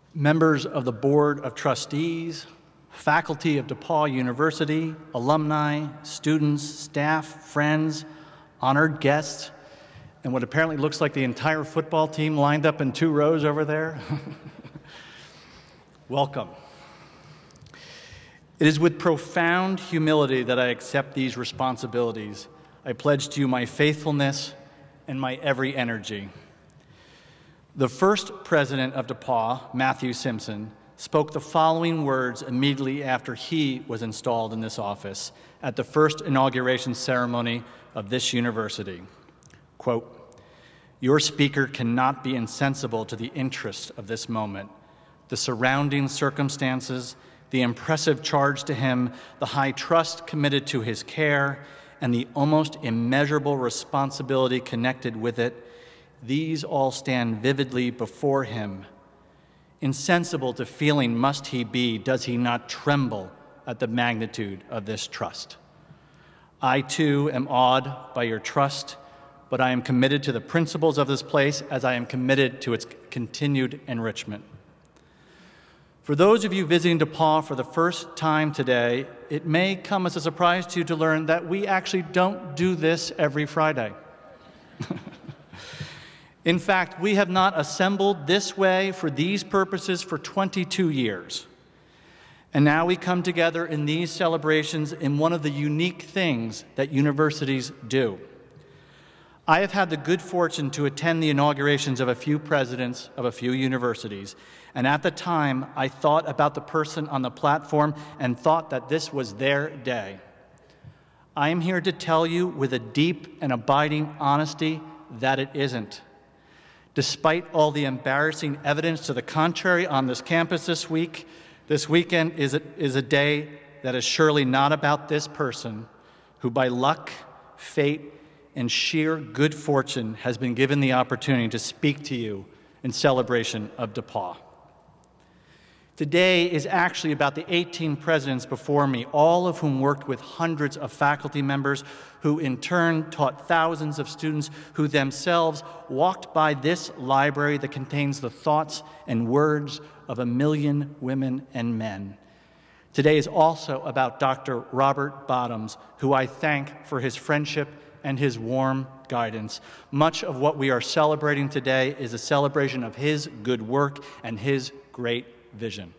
members of the Board of Trustees, faculty of DePauw University, alumni, students, staff, friends, honored guests, and what apparently looks like the entire football team lined up in 2 rows over there. Welcome. It is with profound humility that I accept these responsibilities. I pledge to you my faithfulness and my every energy. The first president of DePauw, Matthew Simpson, spoke the following words immediately after he was installed in this office at the first inauguration ceremony of this university. Quote, "Your speaker cannot be insensible to the interests of this moment, the surrounding circumstances, the impressive charge to him, the high trust committed to his care, and the almost immeasurable responsibility connected with it. These all stand vividly before him. Insensible to feeling must he be, does he not tremble at the magnitude of this trust? I, too, am awed by your trust, but I am committed to the principles of this place as I am committed to its continued enrichment." For those of you visiting DePauw for the first time today, it may come as a surprise to you to learn that we actually don't do this every Friday. In fact, we have not assembled this way for these purposes for 22 years. And now we come together in these celebrations in one of the unique things that universities do. I have had the good fortune to attend the inaugurations of a few presidents of a few universities, and at the time, I thought about the person on the platform and thought that this was their day. I am here to tell you with a deep and abiding honesty that it isn't. Despite all the embarrassing evidence to the contrary on this campus this weekend is a day that is surely not about this person who by luck, fate, and sheer good fortune has been given the opportunity to speak to you in celebration of DePauw. Today is actually about the 18 presidents before me, all of whom worked with hundreds of faculty members who in turn taught thousands of students who themselves walked by this library that contains the thoughts and words of 1 million women and men. Today is also about Dr. Robert Bottoms, who I thank for his friendship and his warm guidance. Much of what we are celebrating today is a celebration of his good work and his great vision.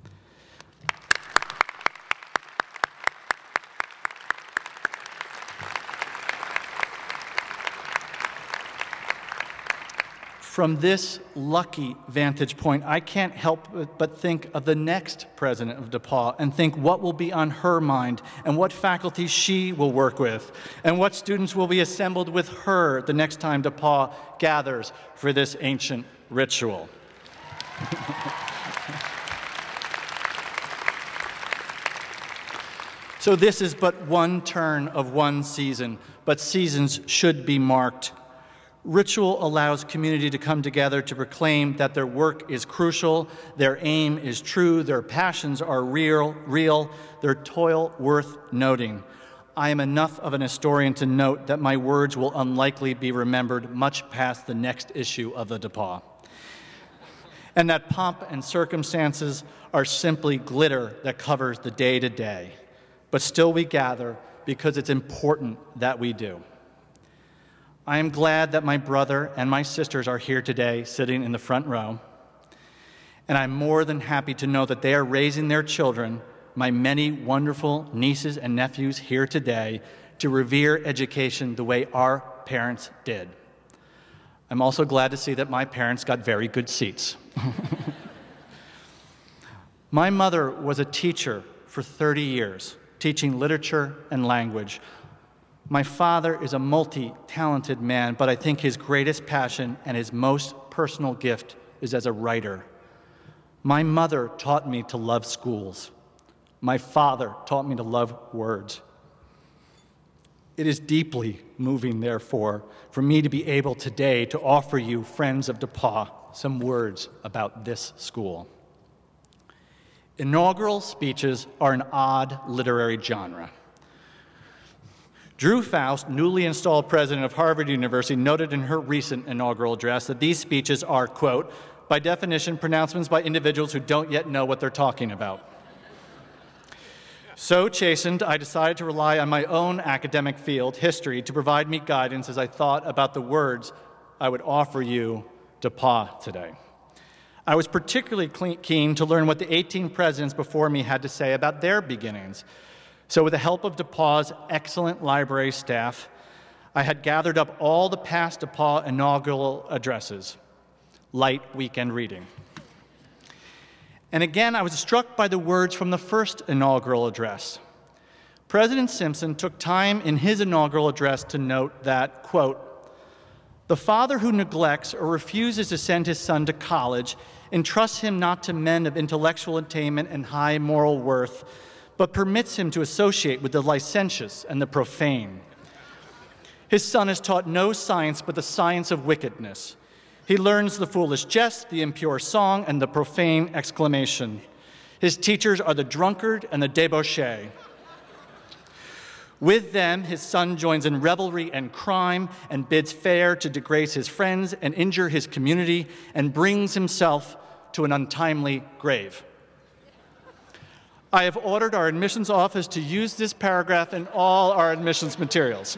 From this lucky vantage point, I can't help but think of the next president of DePauw and think what will be on her mind and what faculty she will work with and what students will be assembled with her the next time DePauw gathers for this ancient ritual. So this is but one turn of one season, but seasons should be marked. Ritual allows community to come together to proclaim that their work is crucial, their aim is true, their passions are real, their toil worth noting. I am enough of an historian to note that my words will unlikely be remembered much past the next issue of the DePauw, and that pomp and circumstances are simply glitter that covers the day-to-day. But still we gather because it's important that we do. I am glad that my brother and my sisters are here today, sitting in the front row, and I'm more than happy to know that they are raising their children, my many wonderful nieces and nephews here today, to revere education the way our parents did. I'm also glad to see that my parents got very good seats. My mother was a teacher for 30 years, teaching literature and language. My father is a multi-talented man, but I think his greatest passion and his most personal gift is as a writer. My mother taught me to love schools. My father taught me to love words. It is deeply moving, therefore, for me to be able today to offer you, friends of DePauw, some words about this school. Inaugural speeches are an odd literary genre. Drew Faust, newly installed president of Harvard University, noted in her recent inaugural address that these speeches are, quote, by definition, pronouncements by individuals who don't yet know what they're talking about. So chastened, I decided to rely on my own academic field, history, to provide me guidance as I thought about the words I would offer you DePauw today. I was particularly keen to learn what the 18 presidents before me had to say about their beginnings. So with the help of DePauw's excellent library staff, I had gathered up all the past DePauw inaugural addresses. Light weekend reading. And again, I was struck by the words from the first inaugural address. President Simpson took time in his inaugural address to note that, quote, "The father who neglects or refuses to send his son to college entrusts him not to men of intellectual attainment and high moral worth, but permits him to associate with the licentious and the profane. His son is taught no science but the science of wickedness. He learns the foolish jest, the impure song, and the profane exclamation. His teachers are the drunkard and the debauchee. With them, his son joins in revelry and crime and bids fair to disgrace his friends and injure his community and brings himself to an untimely grave." I have ordered our admissions office to use this paragraph in all our admissions materials.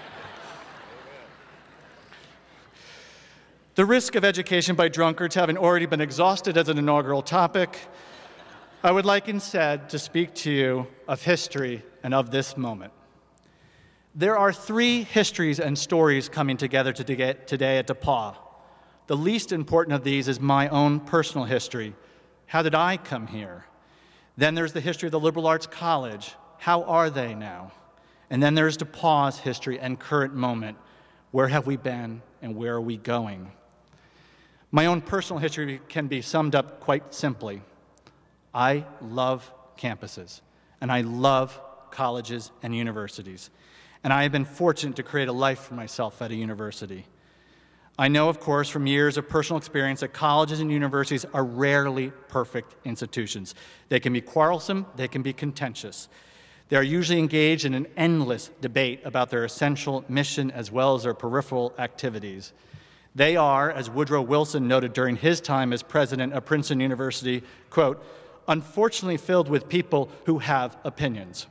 The risk of education by drunkards having already been exhausted as an inaugural topic, I would like instead to speak to you of history and of this moment. There are three histories and stories coming together today at DePauw. The least important of these is my own personal history. How did I come here? Then there's the history of the Liberal Arts College. How are they now? And then there's DePauw's history and current moment. Where have we been and where are we going? My own personal history can be summed up quite simply. I love campuses, and I love colleges and universities, and I have been fortunate to create a life for myself at a university. I know, of course, from years of personal experience that colleges and universities are rarely perfect institutions. They can be quarrelsome, they can be contentious. They are usually engaged in an endless debate about their essential mission as well as their peripheral activities. They are, as Woodrow Wilson noted during his time as president of Princeton University, quote, "unfortunately filled with people who have opinions."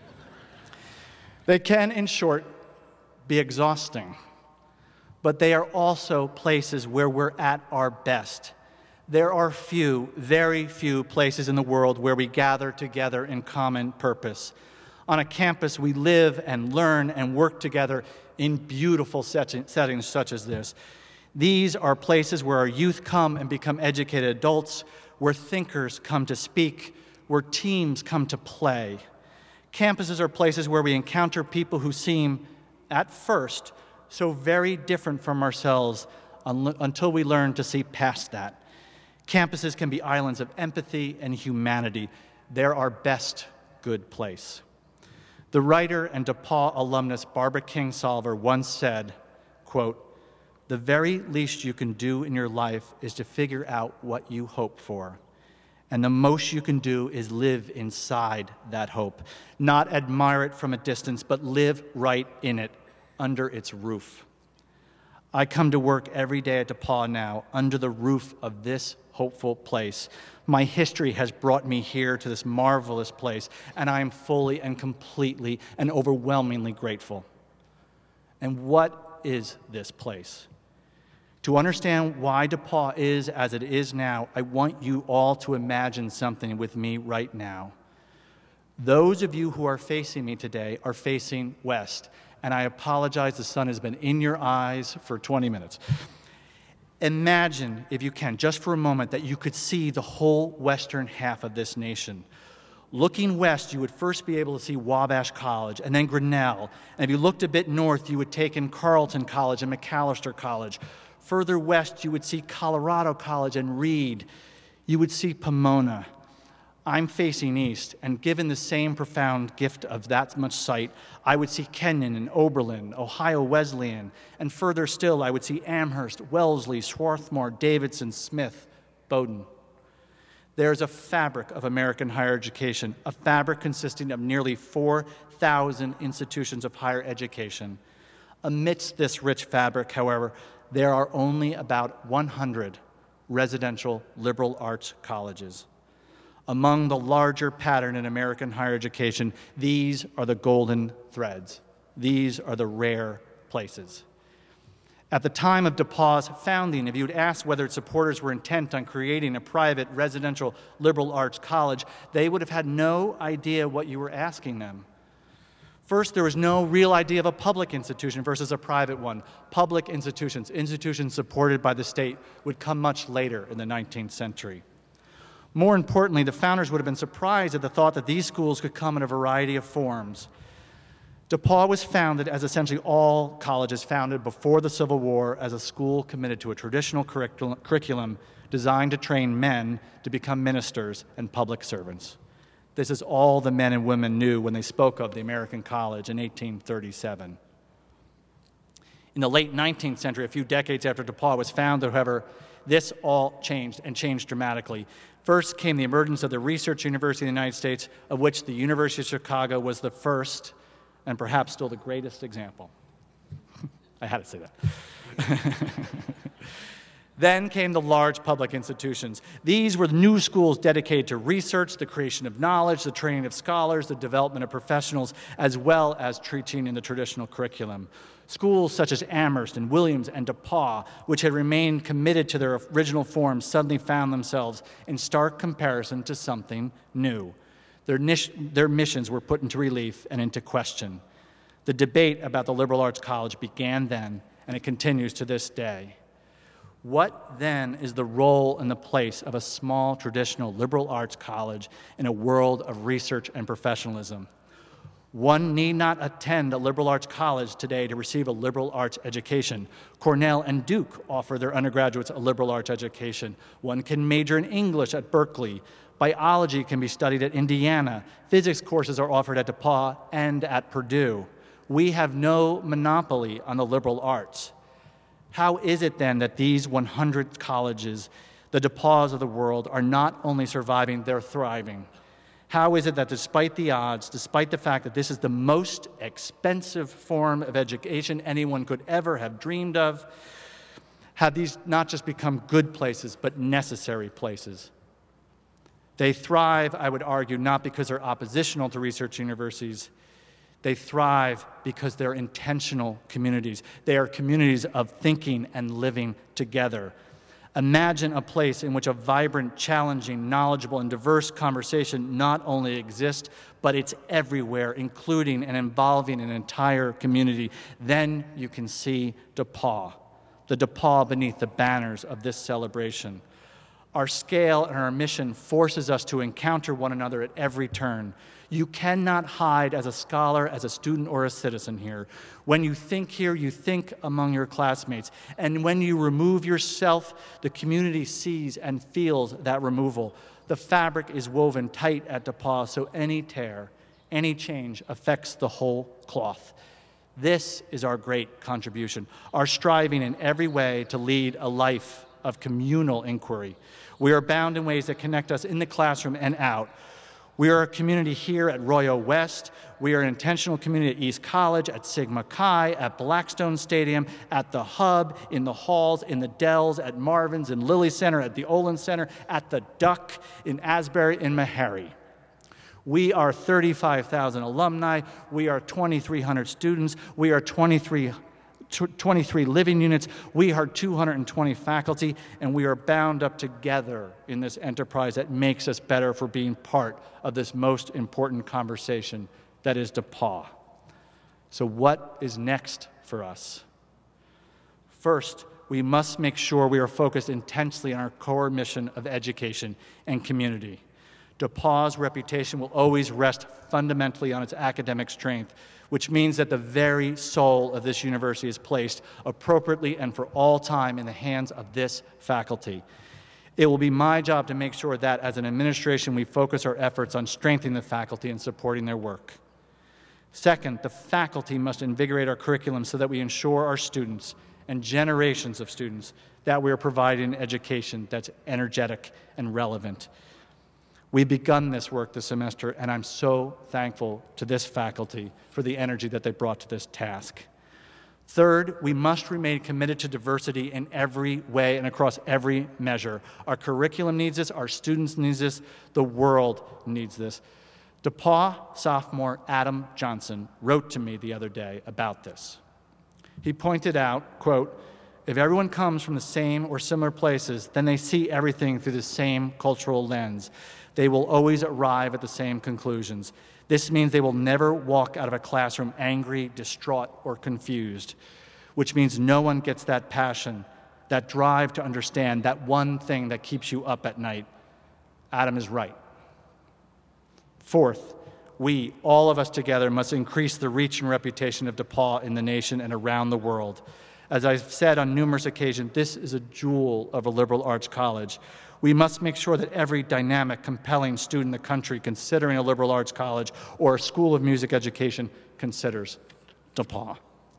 They can, in short, be exhausting, but they are also places where we're at our best. There are few, very few places in the world where we gather together in common purpose. On a campus, we live and learn and work together in beautiful settings such as this. These are places where our youth come and become educated adults, where thinkers come to speak, where teams come to play. Campuses are places where we encounter people who seem, at first, so very different from ourselves until we learn to see past that. Campuses can be islands of empathy and humanity. They're our best good place. The writer and DePauw alumnus Barbara Kingsolver once said, quote, "The very least you can do in your life is to figure out what you hope for. And the most you can do is live inside that hope, not admire it from a distance, but live right in it, under its roof." I come to work every day at DePauw now, under the roof of this hopeful place. My history has brought me here to this marvelous place, and I am fully and completely and overwhelmingly grateful. And what is this place? To understand why DePauw is as it is now, I want you all to imagine something with me right now. Those of you who are facing me today are facing west, and I apologize, the sun has been in your eyes for 20 minutes. Imagine, if you can, just for a moment, that you could see the whole western half of this nation. Looking west, you would first be able to see Wabash College, and then Grinnell. And if you looked a bit north, you would take in Carleton College and Macalester College. Further west, you would see Colorado College and Reed. You would see Pomona. I'm facing east, and given the same profound gift of that much sight, I would see Kenyon and Oberlin, Ohio Wesleyan, and further still, I would see Amherst, Wellesley, Swarthmore, Davidson, Smith, Bowdoin. There's a fabric of American higher education, a fabric consisting of nearly 4,000 institutions of higher education. Amidst this rich fabric, however, there are only about 100 residential liberal arts colleges. Among the larger pattern in American higher education, these are the golden threads. These are the rare places. At the time of DePauw's founding, if you had asked whether its supporters were intent on creating a private residential liberal arts college, they would have had no idea what you were asking them. First, there was no real idea of a public institution versus a private one. Public institutions, institutions supported by the state, would come much later in the 19th century. More importantly, the founders would have been surprised at the thought that these schools could come in a variety of forms. DePauw was founded, as essentially all colleges founded before the Civil War, as a school committed to a traditional curriculum designed to train men to become ministers and public servants. This is all the men and women knew when they spoke of the American college in 1837. In the late 19th century, a few decades after DePauw was founded, however, this all changed, and changed dramatically. First came the emergence of the Research University of the United States, of which the University of Chicago was the first and perhaps still the greatest example. I had to say that. Then came the large public institutions. These were new schools dedicated to research, the creation of knowledge, the training of scholars, the development of professionals, as well as teaching in the traditional curriculum. Schools such as Amherst and Williams and DePauw, which had remained committed to their original form, suddenly found themselves in stark comparison to something new. Their missions were put into relief and into question. The debate about the liberal arts college began then, and it continues to this day. What then is the role and the place of a small traditional liberal arts college in a world of research and professionalism? One need not attend a liberal arts college today to receive a liberal arts education. Cornell and Duke offer their undergraduates a liberal arts education. One can major in English at Berkeley. Biology can be studied at Indiana. Physics courses are offered at DePauw and at Purdue. We have no monopoly on the liberal arts. How is it then that these 100 colleges, the DePauws of the world, are not only surviving, they're thriving? How is it that despite the odds, despite the fact that this is the most expensive form of education anyone could ever have dreamed of, have these not just become good places, but necessary places? They thrive, I would argue, not because they're oppositional to research universities. They thrive because they're intentional communities. They are communities of thinking and living together. Imagine a place in which a vibrant, challenging, knowledgeable, and diverse conversation not only exists, but it's everywhere, including and involving an entire community. Then you can see DePauw, the DePauw beneath the banners of this celebration. Our scale and our mission forces us to encounter one another at every turn. You cannot hide as a scholar, as a student, or a citizen here. When you think here, you think among your classmates. And when you remove yourself, the community sees and feels that removal. The fabric is woven tight at DePauw, so any tear, any change affects the whole cloth. This is our great contribution, our striving in every way to lead a life of communal inquiry. We are bound in ways that connect us in the classroom and out. We are a community here at Royal West. We are an intentional community at East College, at Sigma Chi, at Blackstone Stadium, at the Hub, in the halls, in the Dells, at Marvin's, in Lilly Center, at the Olin Center, at the Duck, in Asbury, in Meharry. We are 35,000 alumni. We are 2,300 students. We are 23 living units. We are 220 faculty, and we are bound up together in this enterprise that makes us better for being part of this most important conversation that is DePauw. So what is next for us? First, we must make sure we are focused intensely on our core mission of education and community. DePauw's reputation will always rest fundamentally on its academic strength, which means that the very soul of this university is placed appropriately and for all time in the hands of this faculty. It will be my job to make sure that, as an administration, we focus our efforts on strengthening the faculty and supporting their work. Second, the faculty must invigorate our curriculum so that we ensure our students and generations of students that we are providing education that's energetic and relevant. We've begun this work this semester, and I'm so thankful to this faculty for the energy that they brought to this task. Third, we must remain committed to diversity in every way and across every measure. Our curriculum needs this, our students need this, the world needs this. DePauw sophomore Adam Johnson wrote to me the other day about this. He pointed out, quote, "If everyone comes from the same or similar places, then they see everything through the same cultural lens. They will always arrive at the same conclusions. This means they will never walk out of a classroom angry, distraught, or confused, which means no one gets that passion, that drive to understand, that one thing that keeps you up at night." Adam is right. Fourth, we, all of us together, must increase the reach and reputation of DePauw in the nation and around the world. As I've said on numerous occasions, this is a jewel of a liberal arts college. We must make sure that every dynamic, compelling student in the country considering a liberal arts college or a school of music education considers DePauw.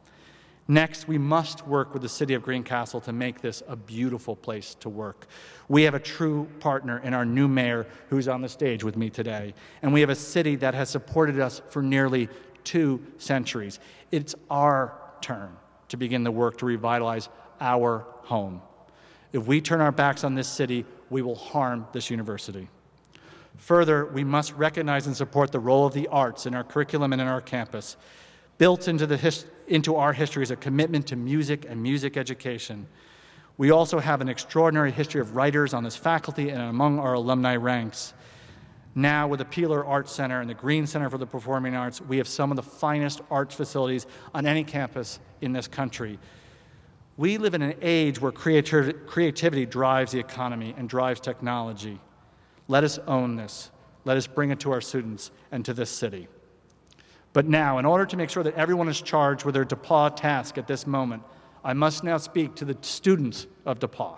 Next, we must work with the city of Greencastle to make this a beautiful place to work. We have a true partner in our new mayor, who's on the stage with me today, and we have a city that has supported us for nearly 2 centuries. It's our turn to begin the work to revitalize our home. If we turn our backs on this city, we will harm this university. Further, we must recognize and support the role of the arts in our curriculum and in our campus. Built into our history is a commitment to music and music education. We also have an extraordinary history of writers on this faculty and among our alumni ranks. Now, with the Peeler Arts Center and the Green Center for the Performing Arts, we have some of the finest arts facilities on any campus in this country. We live in an age where creativity drives the economy and drives technology. Let us own this. Let us bring it to our students and to this city. But now, in order to make sure that everyone is charged with their DePauw task at this moment, I must now speak to the students of DePauw.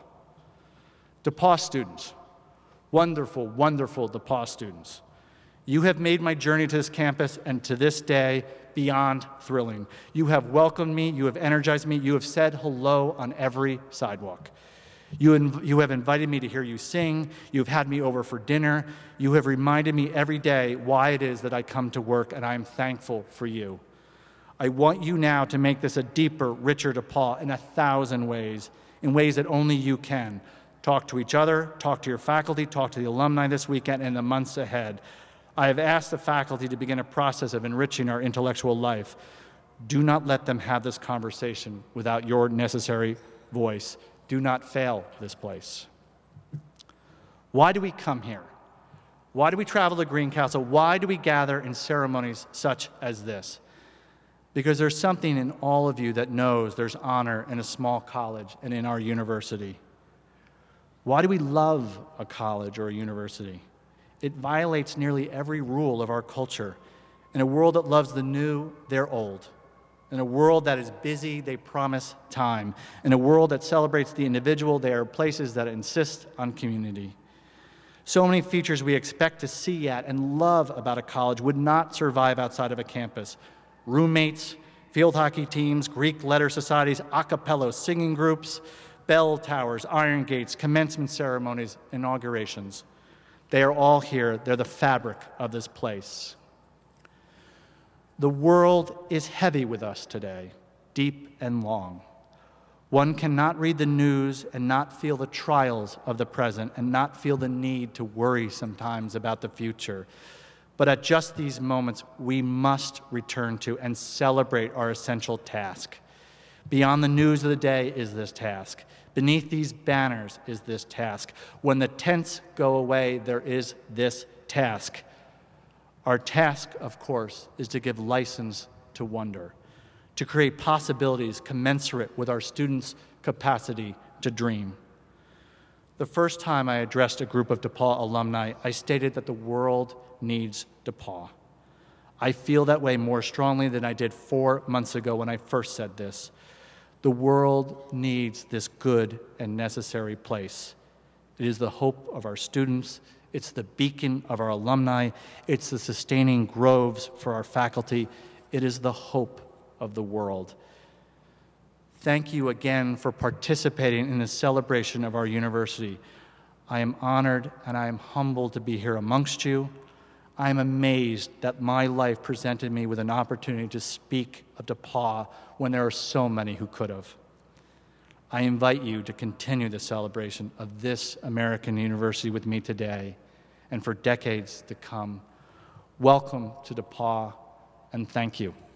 DePauw students, wonderful, wonderful DePauw students. You have made my journey to this campus and to this day beyond thrilling. You have welcomed me, you have energized me, you have said hello on every sidewalk. You have invited me to hear you sing, you have had me over for dinner, you have reminded me every day why it is that I come to work, and I am thankful for you. I want you now to make this a deeper, richer DePauw in 1,000 ways, in ways that only you can. Talk to each other, talk to your faculty, talk to the alumni this weekend and the months ahead. I have asked the faculty to begin a process of enriching our intellectual life. Do not let them have this conversation without your necessary voice. Do not fail this place. Why do we come here? Why do we travel to Greencastle? Why do we gather in ceremonies such as this? Because there's something in all of you that knows there's honor in a small college and in our university. Why do we love a college or a university? It violates nearly every rule of our culture. In a world that loves the new, they're old. In a world that is busy, they promise time. In a world that celebrates the individual, they are places that insist on community. So many features we expect to see at and love about a college would not survive outside of a campus. Roommates, field hockey teams, Greek letter societies, a cappella singing groups, bell towers, iron gates, commencement ceremonies, inaugurations. They are all here. They're the fabric of this place. The world is heavy with us today, deep and long. One cannot read the news and not feel the trials of the present and not feel the need to worry sometimes about the future. But at just these moments, we must return to and celebrate our essential task. Beyond the news of the day is this task. Beneath these banners is this task. When the tents go away, there is this task. Our task, of course, is to give license to wonder, to create possibilities commensurate with our students' capacity to dream. The first time I addressed a group of DePauw alumni, I stated that the world needs DePauw. I feel that way more strongly than I did 4 months ago when I first said this. The world needs this good and necessary place. It is the hope of our students. It's the beacon of our alumni. It's the sustaining groves for our faculty. It is the hope of the world. Thank you again for participating in the celebration of our university. I am honored and I am humbled to be here amongst you. I am amazed that my life presented me with an opportunity to speak of DePauw when there are so many who could have. I invite you to continue the celebration of this American university with me today and for decades to come. Welcome to DePauw, and thank you.